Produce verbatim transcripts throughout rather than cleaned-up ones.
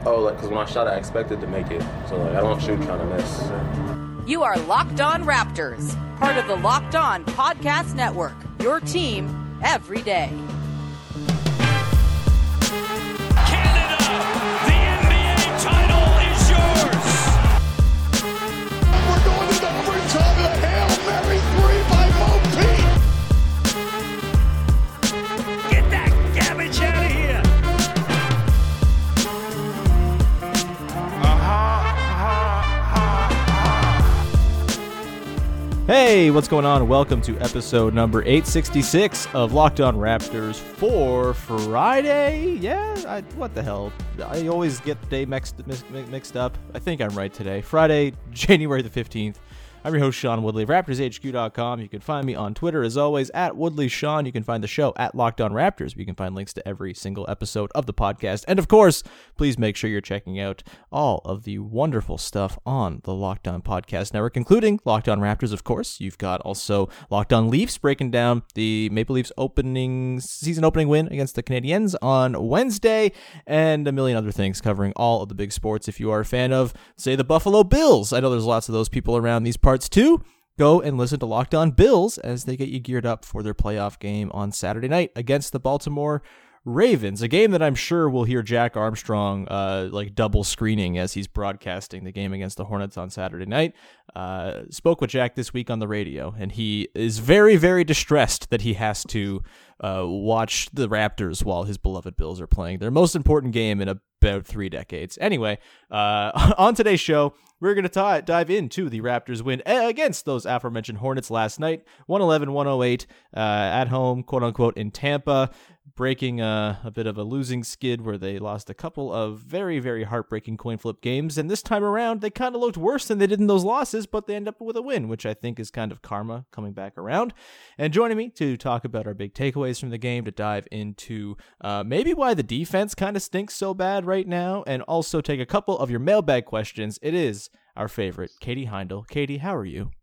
Oh, like, because when I shot, I expected to make it. So, like, I don't shoot trying to miss. You are Locked On Raptors, part of the Locked On Podcast Network, your team every day. Canada, the N B A title is yours. We're going to the overtime of the Hail Mary three by Mo Pete. Get that garbage out of here. Hey, what's going on? Welcome to episode number eight sixty-six of Locked On Raptors for Friday. Yeah, I, what the hell? I always get the day mixed, mixed up. I think I'm right today. Friday, January the fifteenth. I'm your host, Sean Woodley of Raptors H Q dot com. You can find me on Twitter, as always, at WoodleySean. You can find the show at Locked On Raptors. You can find links to every single episode of the podcast. And, of course, please make sure you're checking out all of the wonderful stuff on the Locked On Podcast Network, including Locked On Raptors, of course. You've got also Locked On Leafs, breaking down the Maple Leafs opening season opening win against the Canadiens on Wednesday, and a million other things covering all of the big sports. If you are a fan of, say, the Buffalo Bills, I know there's lots of those people around these parts too. Go and listen to Locked On Bills as they get you geared up for their playoff game on Saturday night against the Baltimore Ravens, a game that I'm sure we'll hear Jack Armstrong uh, like double screening as he's broadcasting the game against the Hornets on Saturday night. Uh, spoke with Jack this week on the radio, and he is very, very distressed that he has to uh, watch the Raptors while his beloved Bills are playing their most important game in about three decades. Anyway, uh, on today's show, we're going to dive into the Raptors win against those aforementioned Hornets last night, one eleven one oh eight uh, at home, quote-unquote, in Tampa, breaking uh, a bit of a losing skid where they lost a couple of very, very heartbreaking coin flip games. And this time around, they kind of looked worse than they did in those losses, but they end up with a win, which I think is kind of karma coming back around. And joining me to talk about our big takeaways from the game, to dive into uh, maybe why the defense kind of stinks so bad right now, and also take a couple of your mailbag questions, it is our favorite, Katie Heindel. Katie, how are you?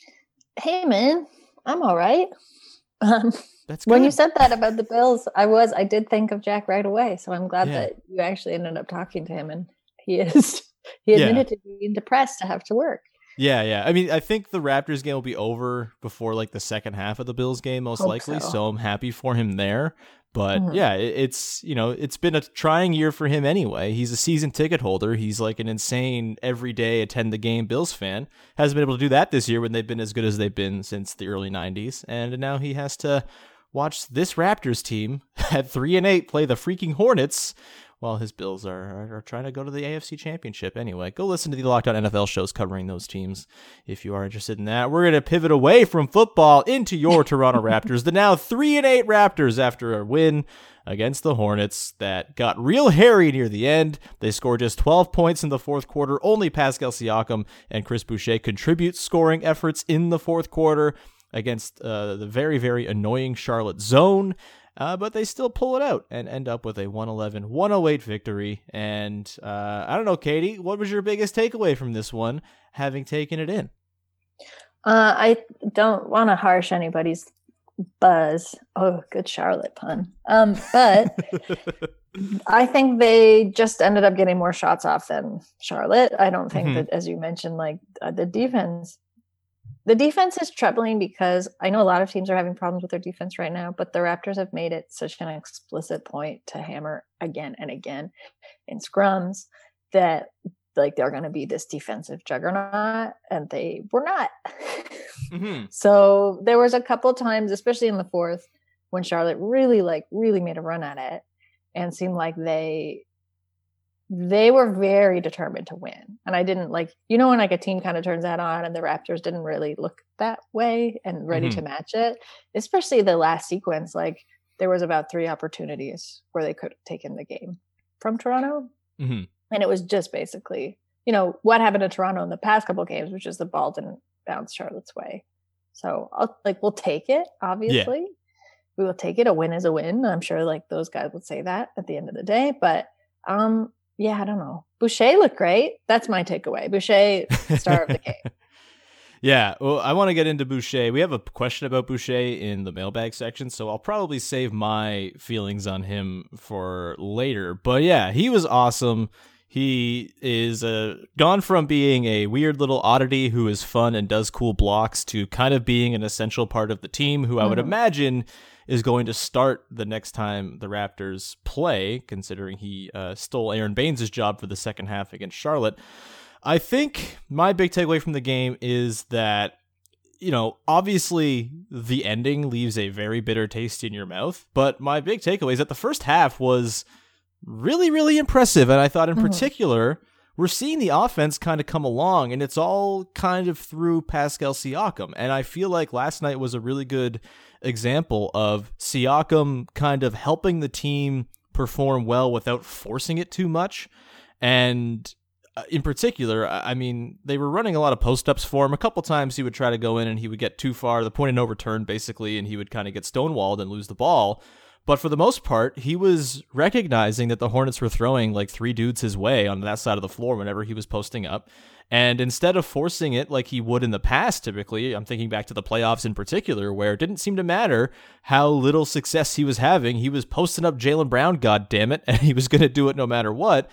Hey, man. I'm all right. Um, That's good. When you said that about the Bills, I was, I did think of Jack right away. So I'm glad Yeah. that you actually ended up talking to him, and he is, he admitted Yeah. to being depressed to have to work. Yeah, yeah. I mean, I think the Raptors game will be over before like the second half of the Bills game, most Hope likely. So. so. I'm happy for him there. But Mhm. yeah, it, it's, you know, it's been a trying year for him anyway. He's a season ticket holder. He's like an insane everyday attend the game Bills fan. Hasn't been able to do that this year when they've been as good as they've been since the early nineties. And now he has to watch this Raptors team at three and eight play the freaking Hornets, while his Bills are, are, are trying to go to the A F C Championship. Anyway, go listen to the Locked On N F L shows covering those teams if you are interested in that. We're going to pivot away from football into your Toronto Raptors, the now three and eight Raptors, after a win against the Hornets that got real hairy near the end. They scored just twelve points in the fourth quarter. Only Pascal Siakam and Chris Boucher contribute scoring efforts in the fourth quarter against uh, the very, very annoying Charlotte zone. Uh, but they still pull it out and end up with a one eleven one oh eight victory. And uh, I don't know, Katie, what was your biggest takeaway from this one, having taken it in? Uh, I don't want to harsh anybody's buzz. Oh, good Charlotte pun. Um, but I think they just ended up getting more shots off than Charlotte. I don't think Mm-hmm. that, as you mentioned, like uh, the defense, the defense is troubling because I know a lot of teams are having problems with their defense right now, but the Raptors have made it such an explicit point to hammer again and again in scrums that like they're going to be this defensive juggernaut, and they were not. Mm-hmm. So there was a couple of times, especially in the fourth, when Charlotte really like really made a run at it and seemed like they they were very determined to win. And I didn't like, you know, when like a team kind of turns that on and the Raptors didn't really look that way and ready Mm-hmm. to match it, especially the last sequence, like there was about three opportunities where they could have taken the game from Toronto. Mm-hmm. And it was just basically, you know, what happened to Toronto in the past couple of games, which is the ball didn't bounce Charlotte's way. So I'll like, we'll take it, obviously. Yeah. We will take it. A win is a win. I'm sure like those guys would say that at the end of the day, but um, yeah, I don't know. Boucher looked great. That's my takeaway. Boucher, star of the game. Yeah, well, I want to get into Boucher. We have a question about Boucher in the mailbag section, so I'll probably save my feelings on him for later. But yeah, he was awesome. He is uh, gone from being a weird little oddity who is fun and does cool blocks to kind of being an essential part of the team who I would mm-hmm. imagine is going to start the next time the Raptors play, considering he uh, stole Aaron Baines' job for the second half against Charlotte. I think my big takeaway from the game is that, you know, obviously the ending leaves a very bitter taste in your mouth, but my big takeaway is that the first half was really, really impressive. And I thought in mm-hmm. particular, we're seeing the offense kind of come along, and it's all kind of through Pascal Siakam. And I feel like last night was a really good example of Siakam kind of helping the team perform well without forcing it too much. And in particular, I mean, they were running a lot of post-ups for him. A couple times he would try to go in and he would get too far, the point of no return, basically, and he would kind of get stonewalled and lose the ball. But for the most part, he was recognizing that the Hornets were throwing like three dudes his way on that side of the floor whenever he was posting up. And instead of forcing it like he would in the past, typically, I'm thinking back to the playoffs in particular, where it didn't seem to matter how little success he was having. He was posting up Jaylen Brown, goddammit, and he was going to do it no matter what.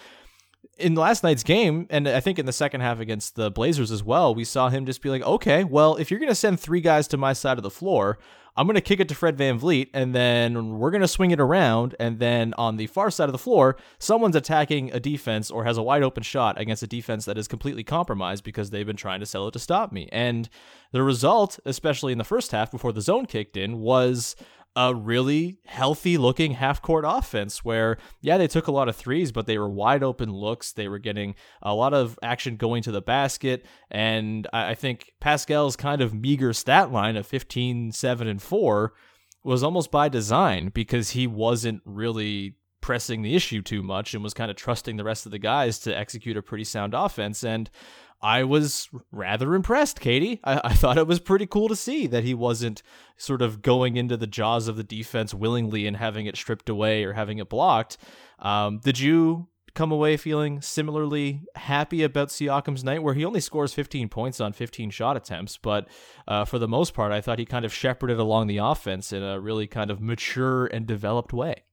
In last night's game, and I think in the second half against the Blazers as well, we saw him just be like, okay, well, if you're going to send three guys to my side of the floor, I'm going to kick it to Fred VanVleet, and then we're going to swing it around, and then on the far side of the floor, someone's attacking a defense or has a wide open shot against a defense that is completely compromised because they've been trying to sell it to stop me. And the result, especially in the first half before the zone kicked in, was a really healthy-looking half-court offense where, yeah, they took a lot of threes, but they were wide-open looks. They were getting a lot of action going to the basket, and I think Pascal's kind of meager stat line of fifteen, seven, and four was almost by design because he wasn't really pressing the issue too much and was kind of trusting the rest of the guys to execute a pretty sound offense. And I was rather impressed, Katie. I, I thought it was pretty cool to see that he wasn't sort of going into the jaws of the defense willingly and having it stripped away or having it blocked. Um, did you come away feeling similarly happy about Siakam's night, where he only scores fifteen points on fifteen shot attempts, but uh, for the most part, I thought he kind of shepherded along the offense in a really kind of mature and developed way?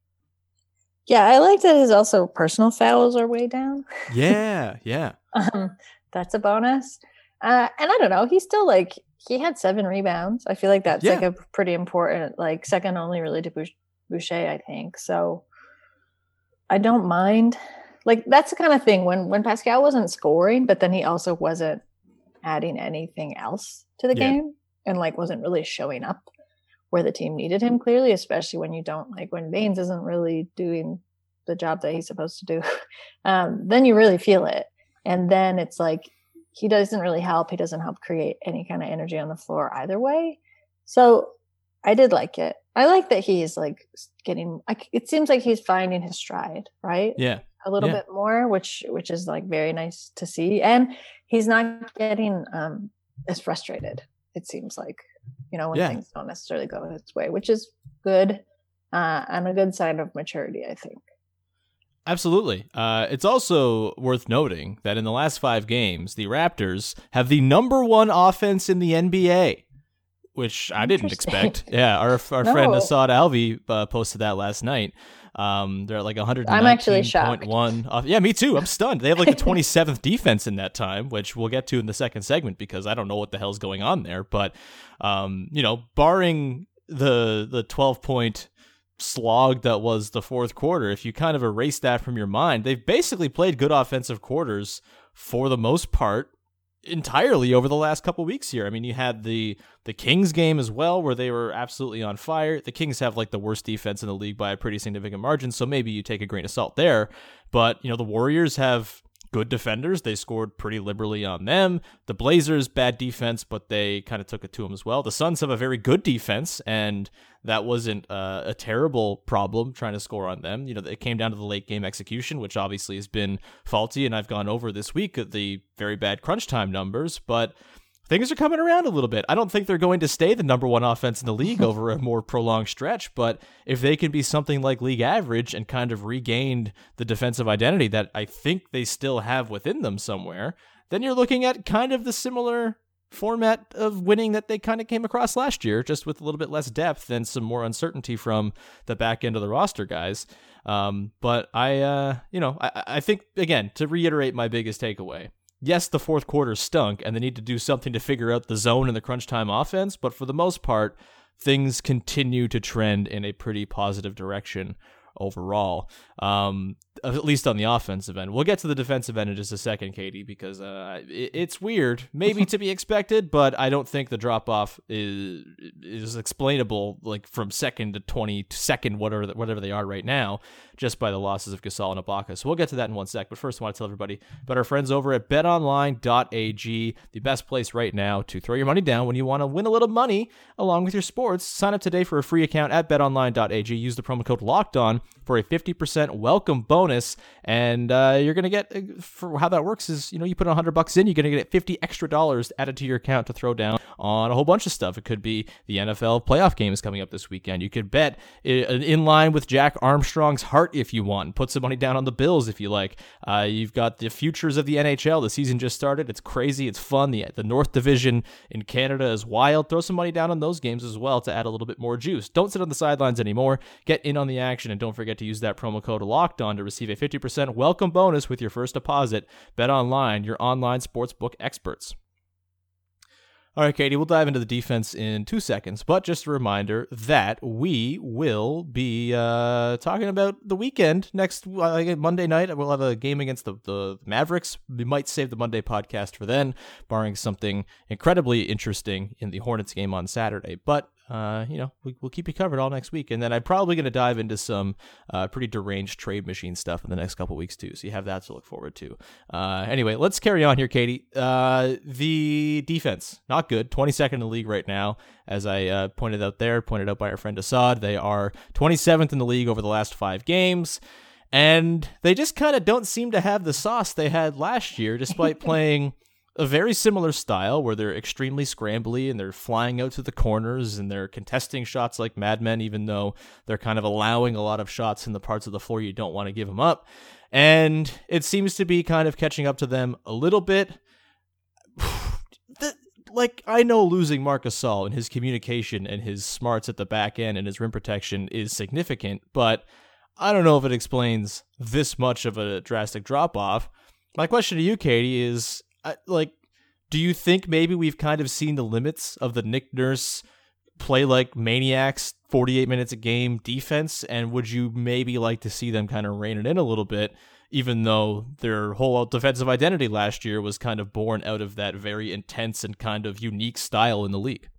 Yeah, I like that his also personal fouls are way down. Yeah, yeah. um, That's a bonus. Uh, and I don't know, he's still like, he had seven rebounds. I feel like that's yeah. like a pretty important, like second only really to Boucher, I think. So I don't mind. Like that's the kind of thing when, when Pascal wasn't scoring, but then he also wasn't adding anything else to the yeah. game and like wasn't really showing up where the team needed him clearly, especially when you don't like when Baines isn't really doing the job that he's supposed to do. um, then you really feel it. And then it's like, he doesn't really help. He doesn't help create any kind of energy on the floor either way. So I did like it. I like that he's like getting, like, it seems like he's finding his stride, right? Yeah. A little yeah. bit more, which, which is like very nice to see. And he's not getting um, as frustrated, it seems like, you know, when yeah. things don't necessarily go his way, which is good uh, and a good sign of maturity, I think. Absolutely. Uh, it's also worth noting that in the last five games, the Raptors have the number one offense in the N B A, which I didn't expect. Yeah, our our no. friend Assad Alvi uh, posted that last night. Um, they're at like one hundred nineteen. I'm actually shocked. One off- yeah, me too. I'm stunned. They have like the twenty-seventh defense in that time, which we'll get to in the second segment because I don't know what the hell's going on there. But, um, you know, barring the the twelve-point slog that was the fourth quarter, if you kind of erase that from your mind, they've basically played good offensive quarters for the most part entirely over the last couple weeks here. I mean, you had the the Kings game as well, where they were absolutely on fire. The Kings have like the worst defense in the league by a pretty significant margin, so maybe you take a grain of salt there. But, you know, the Warriors have good defenders. They scored pretty liberally on them. The Blazers, bad defense, but they kind of took it to them as well. The Suns have a very good defense, and that wasn't uh, a terrible problem trying to score on them. You know, it came down to the late game execution, which obviously has been faulty, and I've gone over this week the very bad crunch time numbers, but things are coming around a little bit. I don't think they're going to stay the number one offense in the league over a more prolonged stretch, but if they can be something like league average and kind of regained the defensive identity that I think they still have within them somewhere, then you're looking at kind of the similar format of winning that they kind of came across last year, just with a little bit less depth and some more uncertainty from the back end of the roster guys. Um, but I, uh, you know, I, I think, again, to reiterate my biggest takeaway, yes, the fourth quarter stunk and they need to do something to figure out the zone and the crunch time offense, but for the most part, things continue to trend in a pretty positive direction overall, um, at least on the offensive end. We'll get to the defensive end in just a second, Katie, because uh, it, it's weird, maybe to be expected, but I don't think the drop-off is is explainable, like from second to twenty-second, whatever whatever they are right now, just by the losses of Gasol and Ibaka. So we'll get to that in one sec, but first I want to tell everybody about our friends over at bet online dot a g, the best place right now to throw your money down when you want to win a little money along with your sports. Sign up today for a free account at bet online dot a g. Use the promo code LOCKEDON for a fifty percent welcome bonus, and uh, you're going to get, for how that works is, you know, you put one hundred bucks in, you're going to get fifty extra dollars added to your account to throw down on a whole bunch of stuff. It could be the N F L playoff games coming up this weekend. You could bet in line with Jack Armstrong's heart if you want. Put some money down on the Bills if you like. Uh, you've got the futures of the N H L. The season just started. It's crazy. It's fun. The, the North Division in Canada is wild. Throw some money down on those games as well to add a little bit more juice. Don't sit on the sidelines anymore. Get in on the action, and don't forget to use that promo code LOCKEDON to receive a fifty percent welcome bonus with your first deposit. BetOnline, your online sportsbook experts. All right, Katie, we'll dive into the defense in two seconds, but just a reminder that we will be uh, talking about the weekend next uh, Monday night. We'll have a game against the, the Mavericks. We might save the Monday podcast for then, barring something incredibly interesting in the Hornets game on Saturday. But Uh, you know, we, we'll keep you covered all next week. And then I'm probably going to dive into some uh, pretty deranged trade machine stuff in the next couple weeks, too. So you have that to look forward to. Uh, anyway, let's carry on here, Katie. Uh, the defense, not good. twenty-second in the league right now. As I uh, pointed out there, pointed out by our friend Assad, they are twenty-seventh in the league over the last five games. And they just kind of don't seem to have the sauce they had last year, despite playing a very similar style where they're extremely scrambly and they're flying out to the corners and they're contesting shots like madmen, even though they're kind of allowing a lot of shots in the parts of the floor you don't want to give them up. And it seems to be kind of catching up to them a little bit. the, like, I know losing Marc Gasol and his communication and his smarts at the back end and his rim protection is significant, but I don't know if it explains this much of a drastic drop-off. My question to you, Katie, is, I, like, do you think maybe we've kind of seen the limits of the Nick Nurse play like maniacs, forty-eight minutes a game defense, and would you maybe like to see them kind of rein it in a little bit, even though their whole defensive identity last year was kind of born out of that very intense and kind of unique style in the league?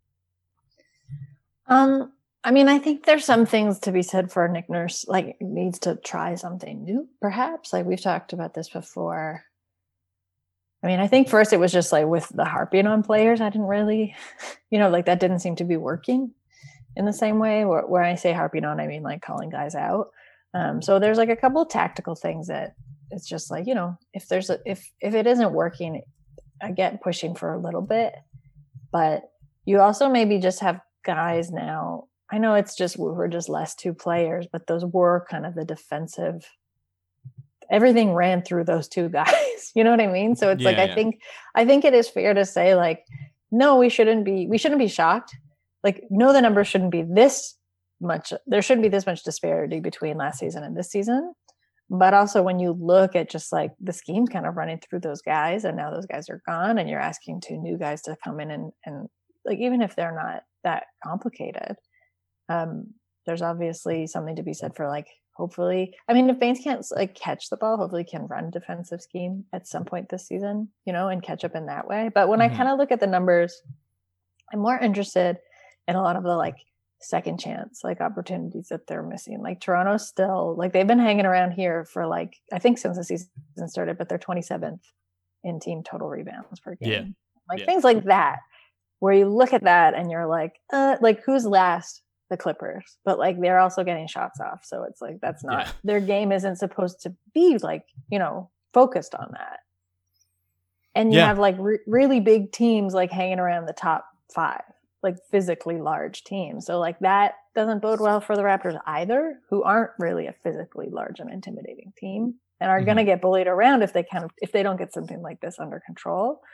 Um, I mean, I think there's some things to be said for Nick Nurse, like, needs to try something new, perhaps. Like, we've talked about this before. I mean, I think first it was just like with the harping on players, I didn't really, you know, like that didn't seem to be working in the same way. Where, where I say harping on, I mean like calling guys out. Um, so there's like a couple of tactical things that it's just like, you know, if there's a, if, if it isn't working, I get pushing for a little bit, but you also maybe just have guys now. I know it's just, we're just less two players, but those were kind of the defensive, everything ran through those two guys. You know what I mean? So it's yeah, like, I yeah. think, I think it is fair to say like, no, we shouldn't be, we shouldn't be shocked. Like, no, the numbers shouldn't be this much. There shouldn't be this much disparity between last season and this season. But also when you look at just like the scheme kind of running through those guys, and now those guys are gone and you're asking two new guys to come in and, and like, even if they're not that complicated, um, there's obviously something to be said for like, hopefully, I mean, if Baines can't like catch the ball, hopefully can run defensive scheme at some point this season, you know, and catch up in that way. But when mm-hmm. I kind of look at the numbers, I'm more interested in a lot of the like second chance, like opportunities that they're missing. Like Toronto's still like, they've been hanging around here for like, I think since the season started, but they're twenty-seventh in team total rebounds per game. Yeah. Like yeah. things like that, where you look at that and you're like, uh, like who's last? The Clippers, but like they're also getting shots off, so it's like that's not yeah. their game isn't supposed to be like, you know, focused on that. And you yeah. have like re- really big teams like hanging around the top five, like physically large teams. So like that doesn't bode well for the Raptors either, who aren't really a physically large and intimidating team and are mm-hmm. going to get bullied around if they can if they don't get something like this under control.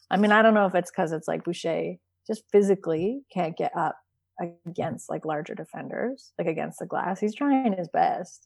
I mean, I don't know if it's because it's like Boucher just physically can't get up against like larger defenders, like against the glass. He's trying his best.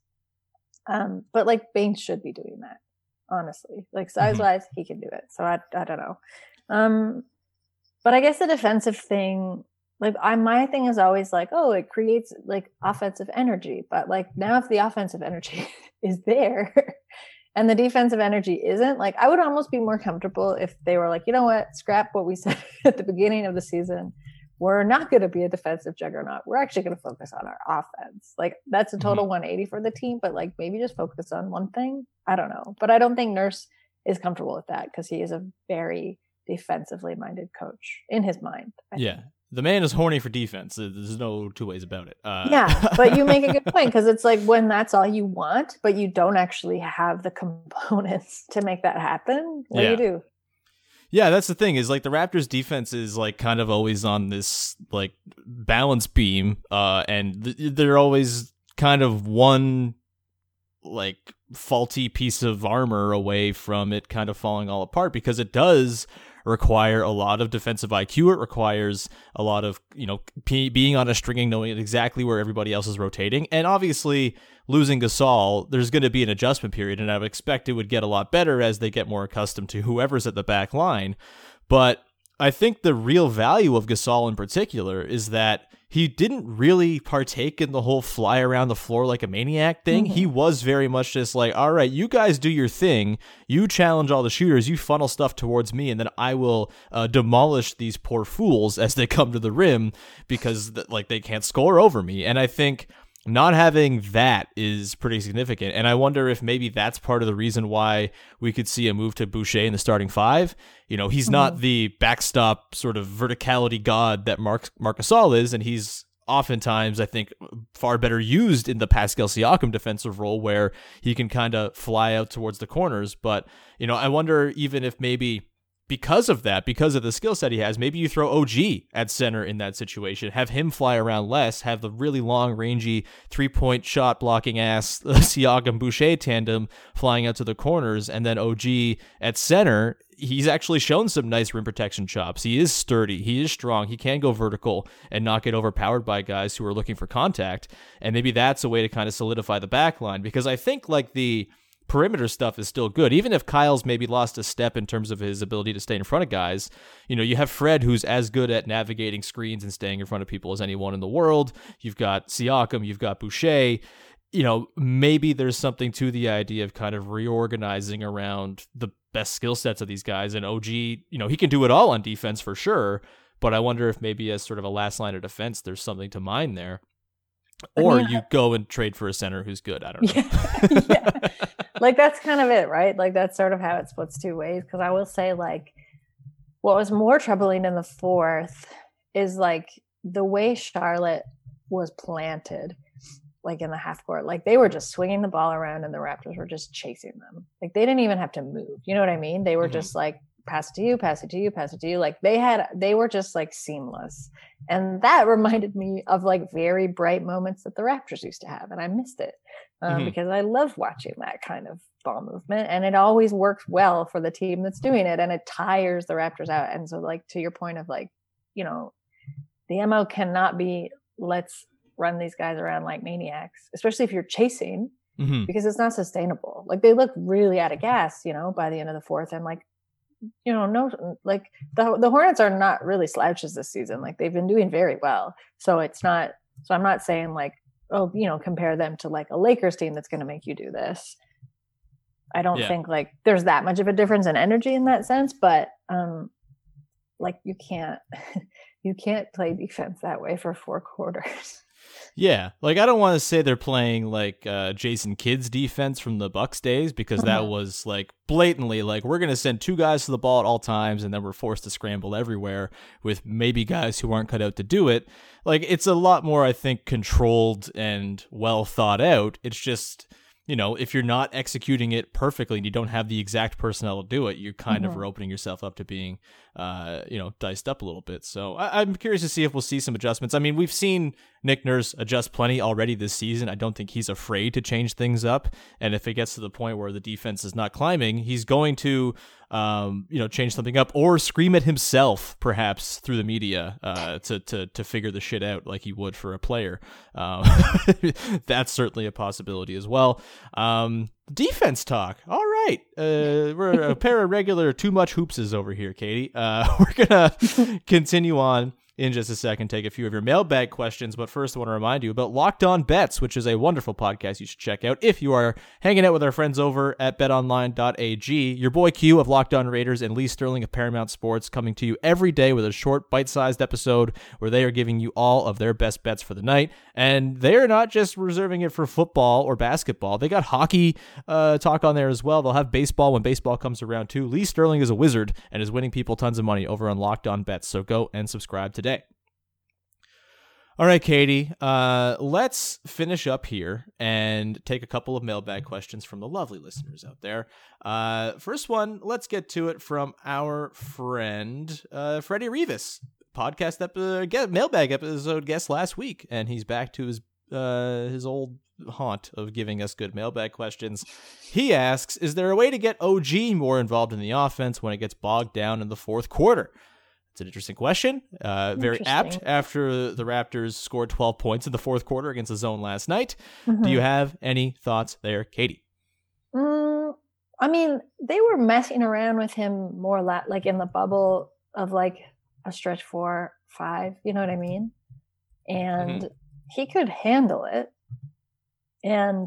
Um, but like Baines should be doing that, honestly. Like size wise, mm-hmm. he can do it. So I, I don't know. Um, but I guess the defensive thing, like I, my thing is always like, oh, it creates like offensive energy. But like now if the offensive energy is there and the defensive energy isn't, like I would almost be more comfortable if they were like, you know what, scrap what we said at the beginning of the season. We're not going to be a defensive juggernaut. We're actually going to focus on our offense. Like that's a total mm-hmm. one eighty for the team, but like maybe just focus on one thing. I don't know. But I don't think Nurse is comfortable with that because he is a very defensively minded coach in his mind. I yeah. think. The man is horny for defense. There's no two ways about it. Uh, yeah, but you make a good point because it's like when that's all you want, but you don't actually have the components to make that happen. What yeah. do you do? Yeah, that's the thing is like the Raptors defense is like kind of always on this like balance beam uh, and th- they're always kind of one like faulty piece of armor away from it kind of falling all apart because it does require a lot of defensive I Q. It requires a lot of, you know, p- being on a stringing, knowing exactly where everybody else is rotating. And obviously losing Gasol, there's going to be an adjustment period, and I would expect it would get a lot better as they get more accustomed to whoever's at the back line. But I think the real value of Gasol in particular is that he didn't really partake in the whole fly around the floor like a maniac thing. Mm-hmm. He was very much just like, all right, you guys do your thing. You challenge all the shooters. You funnel stuff towards me, and then I will uh, demolish these poor fools as they come to the rim because th- like they can't score over me. And I think not having that is pretty significant. And I wonder if maybe that's part of the reason why we could see a move to Boucher in the starting five. You know, he's mm-hmm. not the backstop sort of verticality god that Mark, Marc Gasol is, and he's oftentimes, I think, far better used in the Pascal Siakam defensive role where he can kind of fly out towards the corners. But, you know, I wonder even if maybe because of that, because of the skill set he has, maybe you throw O G at center in that situation, have him fly around less, have the really long, rangy, three-point shot blocking ass Siakam-Boucher tandem flying out to the corners, and then O G at center. He's actually shown some nice rim protection chops. He is sturdy. He is strong. He can go vertical and not get overpowered by guys who are looking for contact. And maybe that's a way to kind of solidify the back line, because I think like the perimeter stuff is still good. Even if Kyle's maybe lost a step in terms of his ability to stay in front of guys, you know, you have Fred, who's as good at navigating screens and staying in front of people as anyone in the world. You've got Siakam, you've got Boucher. You know, maybe there's something to the idea of kind of reorganizing around the best skill sets of these guys. And O G, you know, he can do it all on defense for sure, but I wonder if maybe as sort of a last line of defense, there's something to mine there. Or I mean, you go and trade for a center who's good. I don't know. Yeah, yeah. Like, that's kind of it, right? Like, that's sort of how it splits two ways. Because I will say, like, what was more troubling in the fourth is, like, the way Charlotte was planted, like, in the half court. Like, they were just swinging the ball around and the Raptors were just chasing them. Like, they didn't even have to move. You know what I mean? They were mm-hmm. just, like, pass it to you, pass it to you, pass it to you. Like, they had, they were just, like, seamless. And that reminded me of, like, very bright moments that the Raptors used to have. And I missed it. Um, mm-hmm. Because I love watching that kind of ball movement, and it always works well for the team that's doing it, and it tires the Raptors out. And so, like, to your point of, like, you know, the M O cannot be let's run these guys around like maniacs, especially if you're chasing, mm-hmm. because it's not sustainable. Like, they look really out of gas, you know, by the end of the fourth, and like, you know, no, like the the Hornets are not really slouches this season. Like, they've been doing very well. So it's not. So I'm not saying like, oh, you know, compare them to like a Lakers team that's going to make you do this. I don't yeah. think like there's that much of a difference in energy in that sense, but um, like you can't, you can't play defense that way for four quarters. Yeah, like I don't want to say they're playing like uh, Jason Kidd's defense from the Bucks days, because that mm-hmm. was like blatantly like we're going to send two guys to the ball at all times and then we're forced to scramble everywhere with maybe guys who aren't cut out to do it. Like, it's a lot more, I think, controlled and well thought out. It's just, you know, if you're not executing it perfectly and you don't have the exact personnel to do it, you kind mm-hmm. of are opening yourself up to being, uh, you know, diced up a little bit. So I- I'm curious to see if we'll see some adjustments. I mean, we've seen Nick Nurse adjusts plenty already this season. I don't think he's afraid to change things up. And if it gets to the point where the defense is not climbing, he's going to, um, you know, change something up or scream at himself, perhaps through the media, uh, to to to figure the shit out like he would for a player. Um, that's certainly a possibility as well. Um, defense talk. All right, uh, we're a pair of regular too much hoopses over here, Katie. Uh, we're gonna continue on in just a second, take a few of your mailbag questions. But first, I want to remind you about Locked On Bets, which is a wonderful podcast you should check out if you are hanging out with our friends over at bet online dot a g. Your boy Q of Locked On Raiders and Lee Sterling of Paramount Sports coming to you every day with a short, bite-sized episode where they are giving you all of their best bets for the night. And they are not just reserving it for football or basketball. They got hockey uh, talk on there as well. They'll have baseball when baseball comes around too. Lee Sterling is a wizard and is winning people tons of money over on Locked On Bets. So go and subscribe today. Today. All right, Katie, uh, let's finish up here and take a couple of mailbag questions from the lovely listeners out there. Uh, first one, let's get to it from our friend, uh, Freddie Rivas, podcast epi- get, mailbag episode guest last week, and he's back to his uh, his old haunt of giving us good mailbag questions. He asks, is there a way to get O G more involved in the offense when it gets bogged down in the fourth quarter? It's an interesting question. Uh, very apt after the Raptors scored twelve points in the fourth quarter against the zone last night. Mm-hmm. Do you have any thoughts there, Katie? Mm, I mean, they were messing around with him more la- like in the bubble of like a stretch four, five, you know what I mean? And mm-hmm. he could handle it. And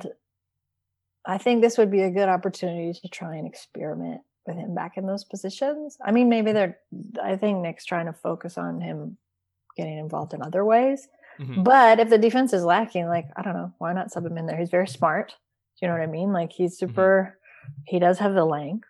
I think this would be a good opportunity to try and experiment with him back in those positions. I mean, maybe they're, I think Nick's trying to focus on him getting involved in other ways. Mm-hmm. But if the defense is lacking, like, I don't know, why not sub him in there? He's very smart. Do you know what I mean? Like, he's super, mm-hmm. he does have the length.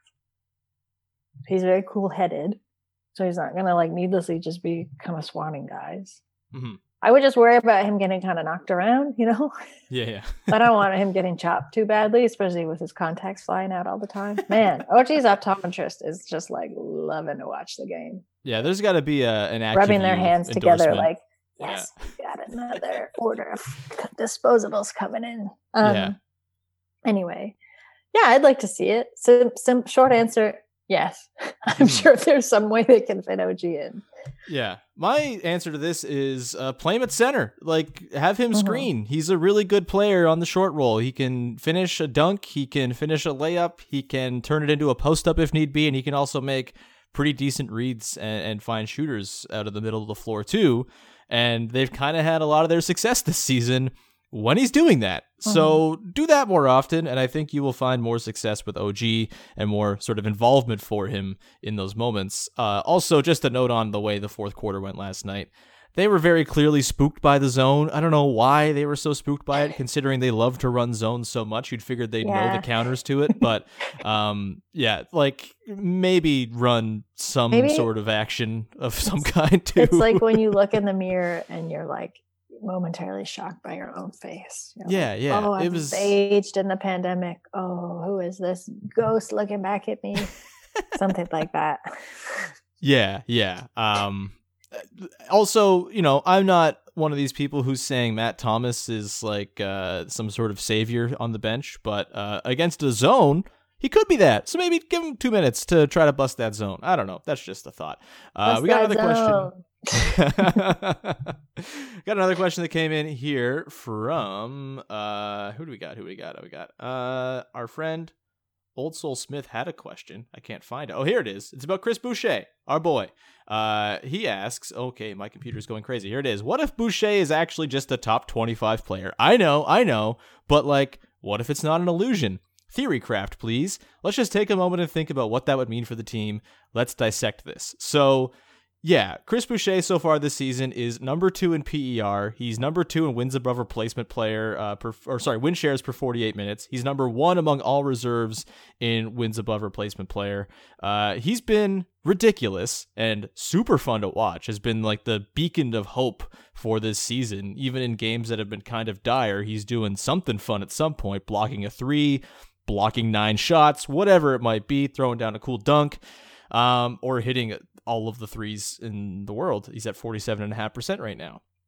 He's very cool headed. So he's not going to like needlessly just be kind of swatting guys. Mm-hmm. I would just worry about him getting kind of knocked around, you know? Yeah, yeah. I don't want him getting chopped too badly, especially with his contacts flying out all the time. Man, O G's optometrist is just like loving to watch the game. Yeah, there's got to be a, an active rubbing their hands together like, yes, yeah. got another order of disposables coming in. Um, yeah. Anyway, yeah, I'd like to see it. So, some short answer, yes. I'm sure there's some way they can fit O G in. Yeah. My answer to this is uh, play him at center. Like, have him screen. Mm-hmm. He's a really good player on the short roll. He can finish a dunk. He can finish a layup. He can turn it into a post-up if need be. And he can also make pretty decent reads and, and find shooters out of the middle of the floor, too. And they've kind of had a lot of their success this season when he's doing that. Mm-hmm. So do that more often, and I think you will find more success with O G and more sort of involvement for him in those moments. Uh, also, just a note on the way the fourth quarter went last night. They were very clearly spooked by the zone. I don't know why they were so spooked by it, considering they love to run zones so much. You'd figured they'd yeah. know the counters to it. But, um, yeah, like maybe run some maybe sort of action of some kind, too. It's like when you look in the mirror and you're like, momentarily shocked by your own face. You're yeah, like, yeah. Oh, I it was aged in the pandemic. Oh, who is this ghost looking back at me? Something like that. Yeah, yeah. Um, also, you know, I'm not one of these people who's saying Matt Thomas is like uh, some sort of savior on the bench, but uh, against a zone, he could be that. So maybe give him two minutes to try to bust that zone. I don't know. That's just a thought. Uh, we got another zone. question. Got another question that came in here from uh who do we got who do we got oh we got uh our friend Old Soul Smith had a question. I can't find it. Oh, here it is. It's about Chris Boucher, our boy. Uh he asks, okay, my computer's going crazy. Here it is. What if Boucher is actually just a top twenty-five player? I know I know but like, what if it's not an illusion? Theory craft, please. Let's just take a moment and think about what that would mean for the team. Let's dissect this. So yeah, Chris Boucher so far this season is number two in P E R. He's number two in wins above replacement player, uh, per, or sorry, win shares per forty-eight minutes. He's number one among all reserves in wins above replacement player. Uh, he's been ridiculous and super fun to watch. Has been like the beacon of hope for this season. Even in games that have been kind of dire, he's doing something fun at some point, blocking a three, blocking nine shots, whatever it might be, throwing down a cool dunk, um, or hitting all of the threes in the world. He's at forty-seven point five percent right now.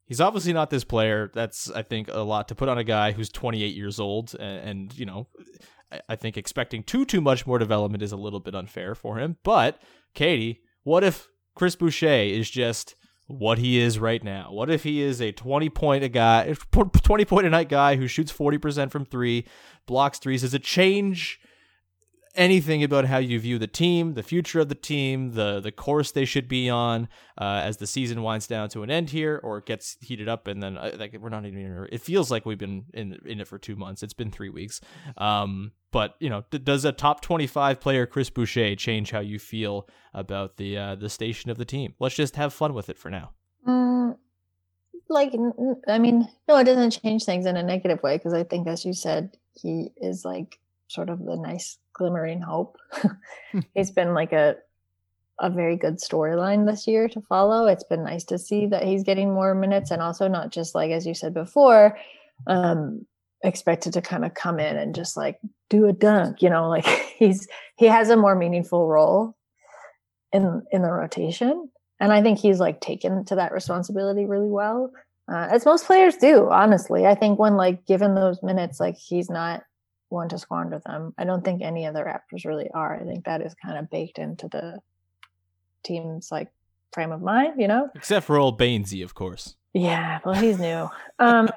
He's obviously not this player. That's, I think, a lot to put on a guy who's twenty-eight years old. And, and you know, I, I think expecting too, too much more development is a little bit unfair for him. But, Katie, what if Chris Boucher is just what he is right now? What if he is a twenty-point a guy, twenty-point-a-night guy who shoots forty percent from three, blocks threes? Does it change anything about how you view the team, the future of the team, the the course they should be on uh, as the season winds down to an end here, or it gets heated up and then uh, like we're not even in it feels like we've been in in it for two months. It's been three weeks. Um, but you know, d- does a top twenty-five player Chris Boucher change how you feel about the uh, the station of the team? Let's just have fun with it for now. Mm, like, I mean, no, it doesn't change things in a negative way, because I think, as you said, he is like sort of the nice glimmering hope. He's been like a a very good storyline this year to follow. It's been nice to see that he's getting more minutes, and also not just, like, as you said before, um, expected to kind of come in and just like do a dunk, you know, like he's he has a more meaningful role in in the rotation. And I think he's like taken to that responsibility really well, uh, as most players do, honestly. I think when like given those minutes, like he's not one to squander them. I don't think any of the Raptors really are. I think that is kind of baked into the team's like frame of mind, you know? Except for old Bainesy, of course. Yeah, well, he's new. Um,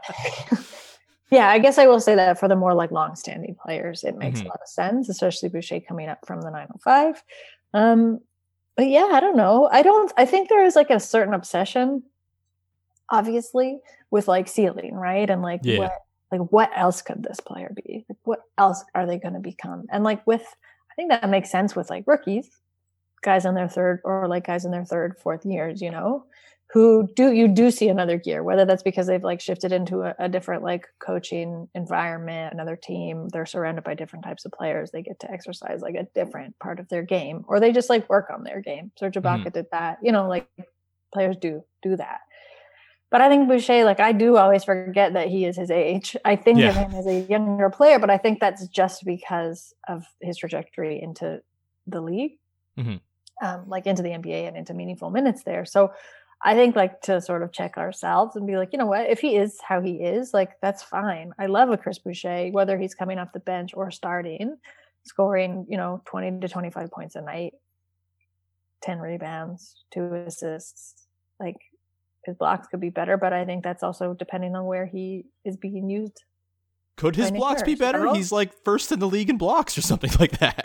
yeah, I guess I will say that for the more like long-standing players, it makes mm-hmm. a lot of sense, especially Boucher coming up from the nine oh five. Um, but yeah, I don't know. I don't, I think there is like a certain obsession, obviously, with like ceiling, right? And like yeah. what Like, what else could this player be? Like, what else are they going to become? And like with, I think that makes sense with like rookies, guys in their third or like guys in their third, fourth years, you know, who do, you do see another gear, whether that's because they've like shifted into a, a different like coaching environment, another team, they're surrounded by different types of players. They get to exercise like a different part of their game, or they just like work on their game. Serge Ibaka mm-hmm. did that, you know, like players do do that. But I think Boucher, like I do always forget that he is his age. I think yeah. of him as a younger player, but I think that's just because of his trajectory into the league, mm-hmm. um, like into the N B A and into meaningful minutes there. So I think like to sort of check ourselves and be like, you know what, if he is how he is, like that's fine. I love a Chris Boucher, whether he's coming off the bench or starting, scoring, you know, twenty to twenty-five points a night, ten rebounds, two assists, like. His blocks could be better, but I think that's also depending on where he is being used. Could his blocks be better? He's like first in the league in blocks or something like that.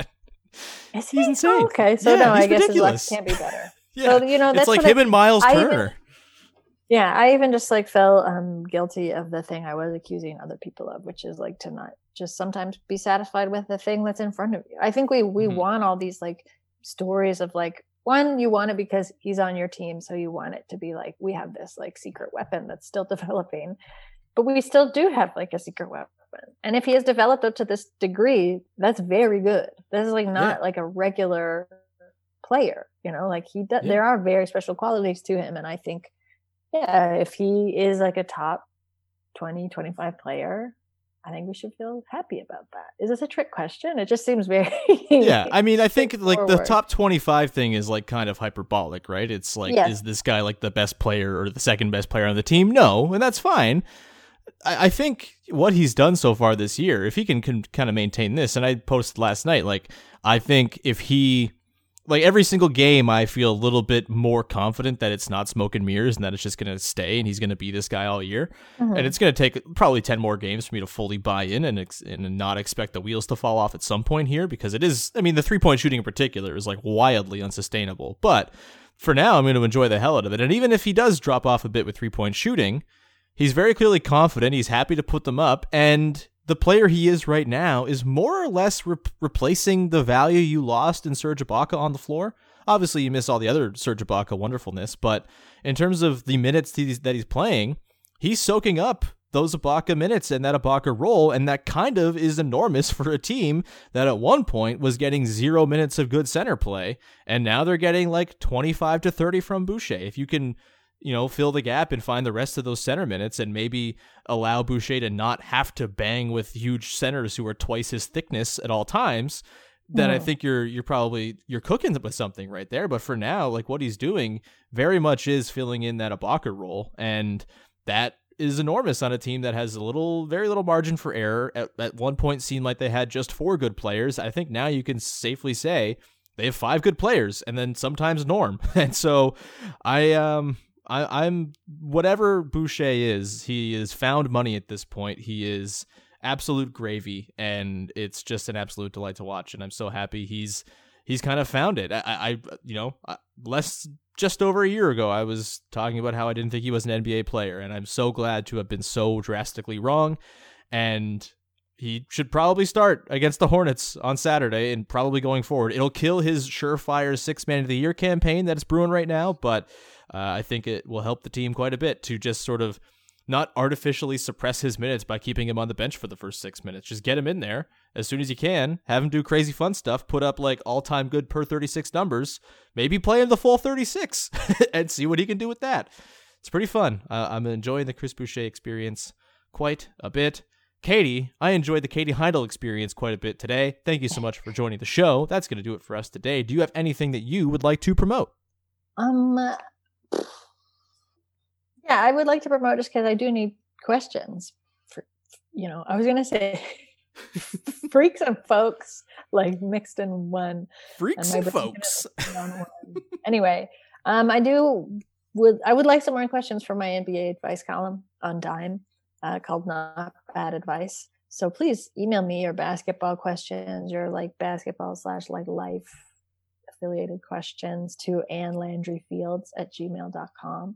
Is he? He's insane. Oh, okay, so yeah, no, I guess ridiculous. his blocks can't be better. yeah, so, you know, that's it's like him I, and Miles I Turner. Even, yeah, I even just like fell um, guilty of the thing I was accusing other people of, which is like to not just sometimes be satisfied with the thing that's in front of you. I think we we mm-hmm. want all these like stories of like. One, you want it because he's on your team, so you want it to be like, we have this like secret weapon that's still developing, but we still do have like a secret weapon. And if he has developed up to this degree, that's very good. This is like not yeah. like a regular player, you know, like he does, yeah. there are very special qualities to him. And I think, yeah, if he is like a top twenty, twenty-five player, I think we should feel happy about that. Is this a trick question? It just seems very yeah. I mean, I think like the top twenty-five thing is like kind of hyperbolic, right? It's like, yes. is this guy like the best player or the second best player on the team? No, and that's fine. I, I think what he's done so far this year, if he can, can kind of maintain this, and I posted last night, like I think if he like every single game, I feel a little bit more confident that it's not smoke and mirrors and that it's just going to stay and he's going to be this guy all year. Mm-hmm. And it's going to take probably ten more games for me to fully buy in and ex- and not expect the wheels to fall off at some point here, because it is, I mean, the three-point shooting in particular is like wildly unsustainable. But for now, I'm going to enjoy the hell out of it. And even if he does drop off a bit with three-point shooting, he's very clearly confident. He's happy to put them up. And the player he is right now is more or less re- replacing the value you lost in Serge Ibaka on the floor. Obviously, you miss all the other Serge Ibaka wonderfulness, but in terms of the minutes he's, that he's playing, he's soaking up those Ibaka minutes and that Ibaka role, and that kind of is enormous for a team that at one point was getting zero minutes of good center play, and now they're getting like twenty-five to thirty from Boucher. If you can, you know, fill the gap and find the rest of those center minutes and maybe allow Boucher to not have to bang with huge centers who are twice his thickness at all times, then yeah. I think you're you're probably you're cooking with something right there. But for now, like what he's doing very much is filling in that Ibaka role, and that is enormous on a team that has a little, very little margin for error. At, at one point seemed like they had just four good players. I think now you can safely say they have five good players, and then sometimes Norm. And so I, um, I, I'm whatever Boucher is, he is found money at this point. He is absolute gravy, and it's just an absolute delight to watch. And I'm so happy he's he's kind of found it. I, I you know, less just over a year ago, I was talking about how I didn't think he was an N B A player, and I'm so glad to have been so drastically wrong. And he should probably start against the Hornets on Saturday and probably going forward. It'll kill his surefire six-man of the year campaign that is brewing right now, but uh, I think it will help the team quite a bit to just sort of not artificially suppress his minutes by keeping him on the bench for the first six minutes. Just get him in there as soon as you can, have him do crazy fun stuff, put up like all-time good per thirty-six numbers, maybe play him the full thirty-six and see what he can do with that. It's pretty fun. Uh, I'm enjoying the Chris Boucher experience quite a bit. Katie, I enjoyed the Katie Heindl experience quite a bit today. Thank you so much for joining the show. That's going to do it for us today. Do you have anything that you would like to promote? Um, yeah, I would like to promote just because I do need questions. For, you know, I was going to say freaks and folks, like mixed in one. Freaks and, and folks. Anyway, um, I do would I would like some more questions for my N B A advice column on Dime. Uh, called Not Bad Advice. So please email me your basketball questions, your like basketball slash like life affiliated questions to Ann Landry Fields at gmail dot com.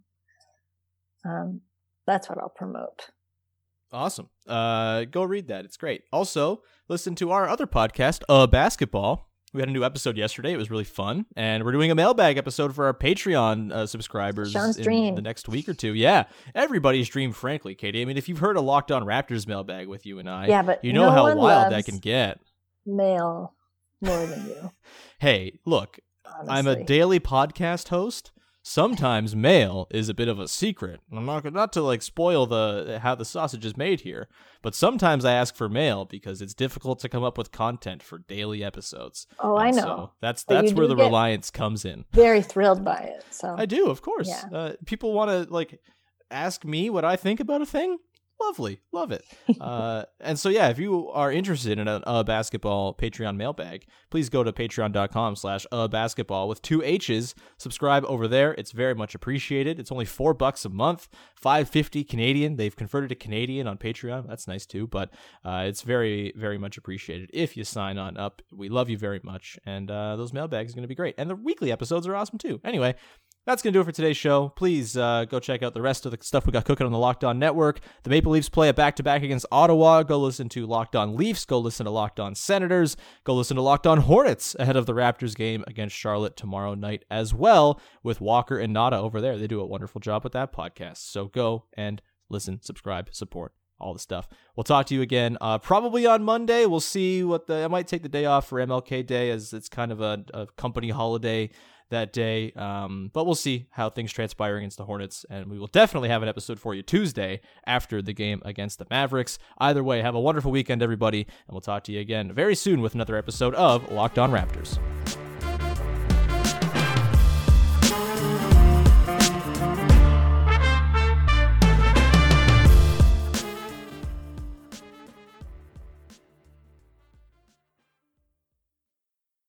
Um, that's what I'll promote. Awesome. Uh, go read that. It's great. Also, listen to our other podcast, Uh Basketball. We had a new episode yesterday. It was really fun. And we're doing a mailbag episode for our Patreon uh, subscribers Sean's in dream. the next week or two. Yeah. Everybody's dream, frankly, Katie. I mean, if you've heard a Locked On Raptors mailbag with you and I, yeah, but you know no how one wild that loves can get. Mail more than you. Hey, look, Honestly. I'm a daily podcast host. Sometimes mail is a bit of a secret. I'm not not to like spoil the how the sausage is made here, but sometimes I ask for mail because it's difficult to come up with content for daily episodes. Oh, and I know. So that's But that's you where do the get reliance comes in. Very thrilled by it. So I do, of course. Yeah. Uh, people want to like ask me what I think about a thing. Lovely. Love it. Uh, and so, yeah, if you are interested in a, a basketball Patreon mailbag, please go to patreon.com slash a basketball with two H's. Subscribe over there. It's very much appreciated. It's only four bucks a month, five fifty Canadian. They've converted to Canadian on Patreon. That's nice too, but uh, it's very, very much appreciated if you sign on up. We love you very much. And uh, those mailbags are going to be great. And the weekly episodes are awesome too. Anyway, that's going to do it for today's show. Please uh, go check out the rest of the stuff we got cooking on the Locked On Network. The Maple Leafs play a back-to-back against Ottawa. Go listen to Locked On Leafs. Go listen to Locked On Senators. Go listen to Locked On Hornets ahead of the Raptors game against Charlotte tomorrow night as well with Walker and Nada over there. They do a wonderful job with that podcast. So go and listen, subscribe, support, all the stuff. We'll talk to you again uh, probably on Monday. We'll see what the... I might take the day off for M L K Day as it's kind of a, a company holiday that day, um, but we'll see how things transpire against the Hornets, and we will definitely have an episode for you Tuesday after the game against the Mavericks. Either way, have a wonderful weekend, everybody, and we'll talk to you again very soon with another episode of Locked On Raptors.